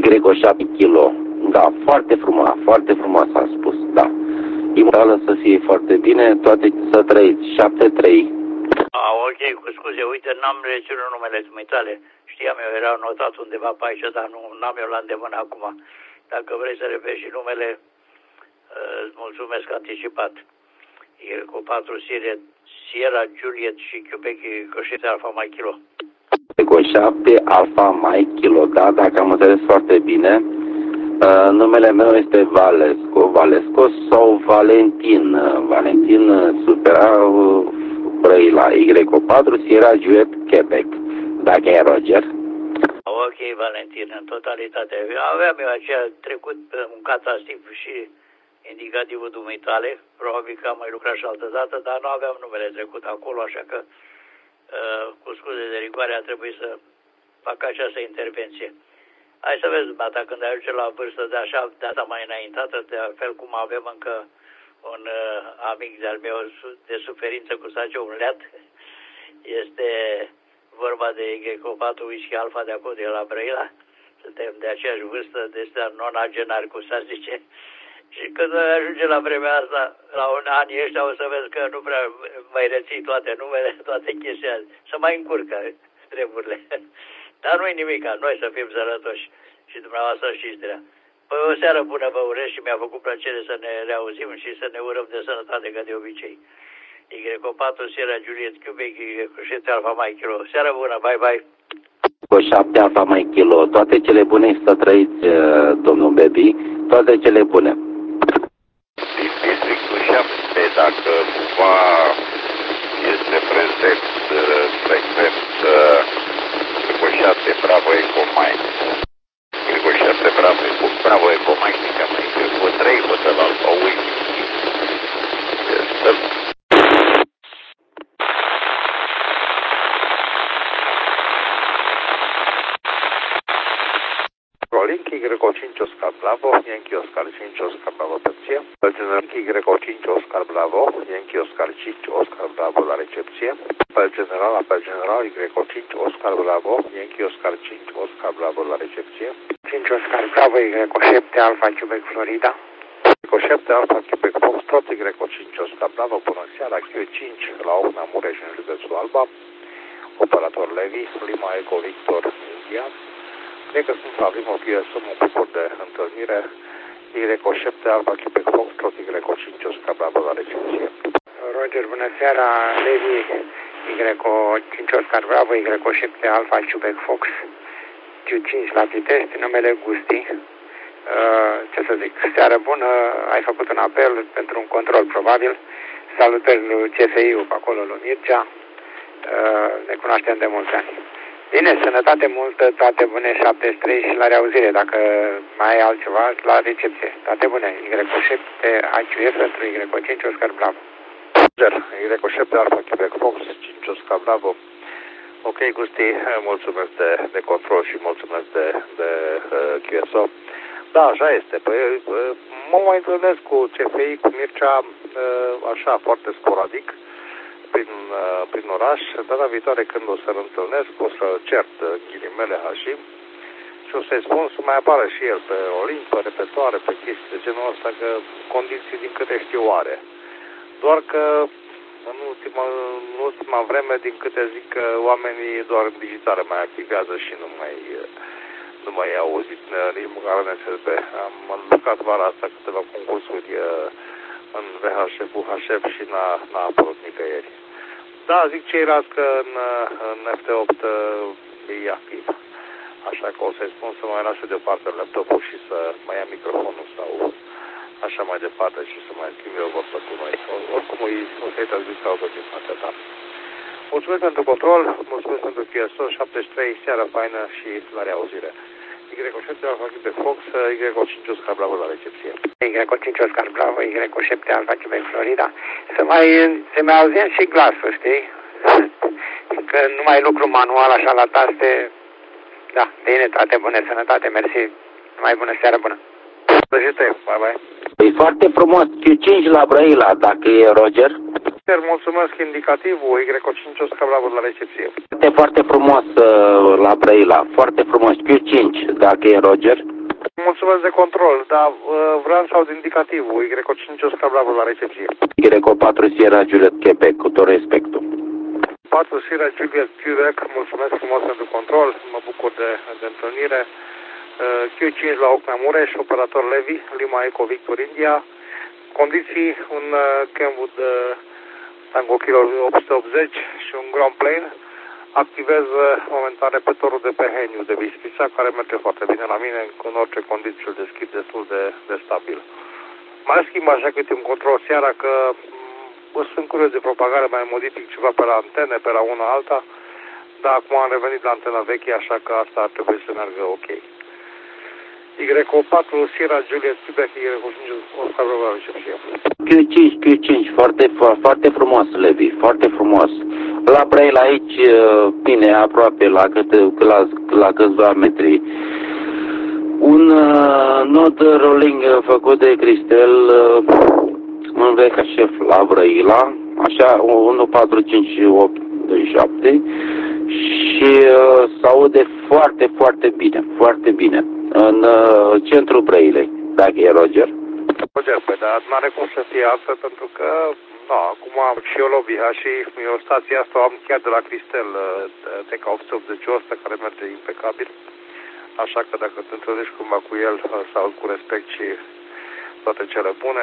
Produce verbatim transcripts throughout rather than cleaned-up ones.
Y o șapte kilo. Da, foarte frumos, foarte frumos a spus, da. Imorală să fie foarte bine, toate să trăiți, șapte trei. Ah, ok, cu scuze, uite, n-am reținut numele dumitale. Știam eu, era notat undeva pe aici, dar nu n-am eu la îndemână acum. Dacă vrei să repezi și numele, îți mulțumesc anticipat. Eco patru Sierra Juliet și Quebec Eco șapte Alfa Mike Kilo. Eco șapte Alfa Mike Kilo, da, dacă am înțeles foarte bine. Uh, numele meu este Valesco, Valesco sau Valentin, Valentin Supera Brăila, Y patru Sierra Juliet Quebec, dacă e Roger. Ok, Valentin, în totalitate. Aveam eu aceea trecut un catastif și indicativul dumitale, probabil că am mai lucrat și altă dată, dar nu aveam numele trecut acolo, așa că uh, cu scuze de rigoare a trebuit să fac această intervenție. Hai să vezi, bata, când ajunge la vârstă de așa, data mai înaintată, de fel cum avem încă un uh, amic de-al meu de suferință cu sace umleat, este vorba de Y patru Whisky Alfa de acolo, de la Brăila. Suntem de aceeași vârstă, de ăstea nonagenari, cum s-ar zice. Și când ajunge la vremea asta, la un anii ăștia, o să vezi că nu prea mai reții toate numele, toate chestiile. Să mai încurcă treburile. Dar nu-i nimica, noi să fim sănătoși și dumneavoastră știți. Păi o seară bună vă urez și mi-a făcut plăcere să ne reauzim și să ne urăm de sănătate ca de obicei. Y patru Sierra Juliet Quebec, Y șapte Alfa Mike Kilo. Seară bună, bye bye! Cu șapte Alfa Mike Kilo, toate cele bune și să trăiți, domnul Baby, toate cele bune. Din districtul șapte, dacă cumva este prezent frecvent cu șapte Bravo Eco Mike, cu șapte Bravo Eco, Bravo Eco Mike, cu trei cu ălalt, o uit. Rolling Y cinci Oscar Bravo, Yankee Oscar cinci Oscar Bravo recepție. General Y cinci Oscar Bravo, Yankee Oscar cinci Oscar Bravo la recepție. Apel general, apel general Y cinci Oscar Bravo, Yankee Oscar cinci Oscar Bravo la recepție. cinci Oscar Bravo, Y șapte Alfa Quebec Florida. Y șapte Alfa Quebec Foxtrot, Y cinci Oscar Bravo, bună seara, Q cinci la Ocna Mureș în județul Alba. Operator Levi, Lima Eco Victor India. Cred că sunt la primul fie să mă bucur de întâlnire. Y șapte Alfa Quebec Foxtrot, Y cinci Oscar Bravo la recepție. Roger, bună seara, Levi, Y cinci Oscar Bravo, Y șapte Alfa Quebec Fox, Q cinci la Pitești, numele Gusti. Uh, ce să zic, seară bună, ai făcut un apel pentru un control probabil. Salutări lui C F I-ul pe acolo, lui Mircea. Uh, ne cunoaștem de mulți ani. Bine, sănătate multă, toate bune, șaptezeci și trei și la reauzire, dacă mai ai altceva, la recepție. Toate bune, Y șapte A Q F pentru Y cinci Oscar Bravo. Y șapte Alfa Quebec Fox, cinci Oscar Bravo. Ok, Gusti, mulțumesc de, de control și mulțumesc de, de uh, Q S O. Da, așa este. Păi, uh, mă mai întâlnesc cu C F I, cu Mircea, uh, așa, foarte sporadic. Prin, uh, prin oraș. Data viitoare când o să-l întâlnesc, o să cert uh, ghilimele Hashim și o să-i spun să mai apară și el pe Olimpă, repetoare, pe chestii de genul ăsta, că condiții din câte știu are. Doar că în ultima, în ultima vreme, din câte zic că oamenii doar în digitale mai activează și nu mai, nu mai au auzit nici măcar în S S B. Am lucrat vara asta câteva concursuri în V H F, U H F și n-a apărut nicăieri. Da, zic ceilalți că în, în F T opt e activ. Așa că o să-i spun să mai lase deoparte laptopul și să mai ia microfonul sau așa mai departe și să mai schimbe o vorbă cu noi. Oricum o să-i transmit ca o din partea ta. Mulțumesc pentru control, mulțumesc pentru Q S O, șaptezeci și trei, seara faină și la reauzire. Y șapte Alfa Quebec Fox, Y cinci Oscar Bravo la recepție. Y cinci Oscar Bravo, Y șapte Alfa Quebec Florida. Să mai, să mai auzim și glasul, știi? Că nu mai lucru manual așa la taste. Da, bine, toate bune, sănătate, mersi. Mai bună seară, bună. Bye bye. E foarte frumos, Q cinci la Brăila, dacă e Roger. Mulțumesc, indicativul Y cinci Oscar Bravo la recepție. Foarte, foarte frumos uh, la Brăila, foarte frumos, Q cinci, dacă e Roger. Mulțumesc de control, dar uh, vreau să aud indicativul. Y cinci Oscar Bravo la recepție. Y patru Sierra Juliet Quebec, cu tot respectul. patru Sierra Juliet Quebec, mulțumesc frumos pentru control, mă bucur de, de întâlnire. Uh, Q cinci la Ocna Mureș, operator Levi, Lima Eco Victor India. Condiții, un uh, Kenwood uh, Tango Kilo opt sute optzeci și un Grand Plane. Activez momentan repettorul de pe Heniu de Bistrița, care merge foarte bine la mine, în orice condiții îl deschid destul de, de stabil. Mai schimb așa câte un control seara, că m- sunt curios de propagare, mai modific ceva pe la antene, pe la una alta, dar acum am revenit la antena veche, așa că asta ar trebui să meargă ok. Y patru Sierra Juliet Quebec, Y cinci Oscar Bravo la recepție. Q cinci, Q cinci, foarte, foarte frumos, Levi, foarte frumos. La Brail aici, bine, aproape, la, câte, la, la câțiva metri. Un uh, nod rolling făcut de Cristel uh, în V H F la Brăila, așa, unu patru cinci opt doi șapte și uh, se aude foarte, foarte bine, foarte bine. În uh, centrul Brăilei, dacă e Roger. Roger, păi, dar nu are cum să fie altfel, pentru că, da, acum am și eu lobby, și eu stația asta o am chiar de la Cristel, T K opt optzeci ăsta, care merge impecabil. Așa că dacă te întâlnești cumva cu el, sau cu respect și toate cele bune,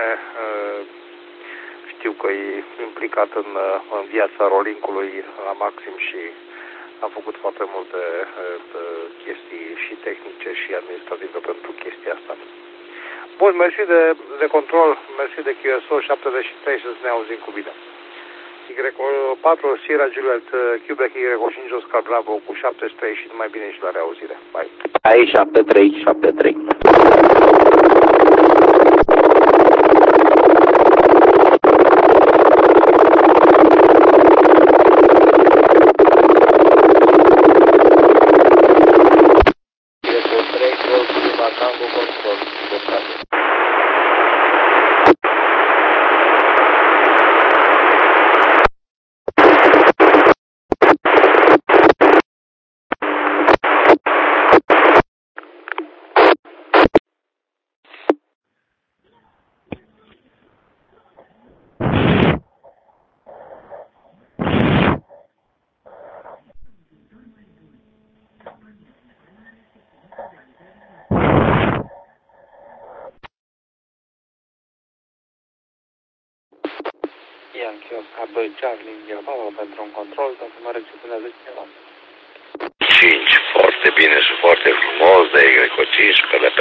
știu că e implicat în, în viața rolling-ului la maxim și am făcut foarte multe chestii și tehnice și administrative pentru chestia asta. Bun, mersi de, de control, mersi de Q S O șaptezeci și trei, să ne auzim cu bine. Y patru Sierra Juliet Quebec, Y cinci Oscar Bravo cu șaptezeci și trei și numai bine și la reauzire. Bye. Ai șapte trei șapte trei. Yankee Oscar doi Charlie India Papa pentru un control, dacă mă recepționează cineva. cinci, foarte bine și foarte frumos, de Y cinci, P L P.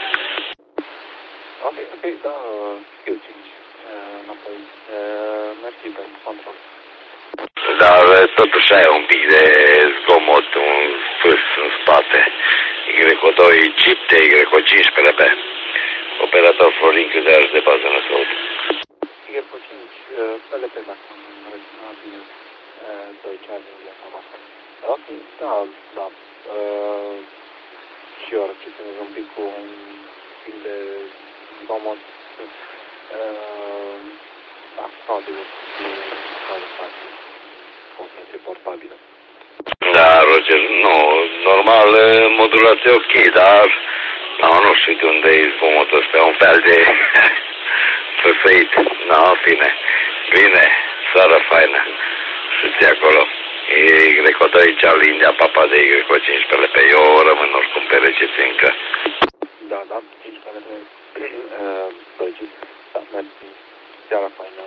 Ok, ok, da, Q cinci, înapoi, mersi pentru control. Dar totuși ai un pic de zgomot, un fâs în spate. Y doi chip de Y cinci, P L P. Operator Florin Câdeaș de bază în Săud. Y cinci, P L P, dacă mă recepționează bine, doi Charlie India Papa. Ok, da, da. Uh, și eu recepționez un pic cu un pic de zgomot. Uh, da, probabil cu calitate. Constanțe portabilă. Da, Roger, nu, normal, modulație ok, dar no, nu știu de unde e zgomotul ăsta, un fel de făfăit. No, fine, bine, seara faină, și acolo. Y doi Charlie India Papa de Y cinci P L P. Eu rămân oricum pe recepție încă. Da, da, cinci P L P, doi cinci, da, mersi, seara faină.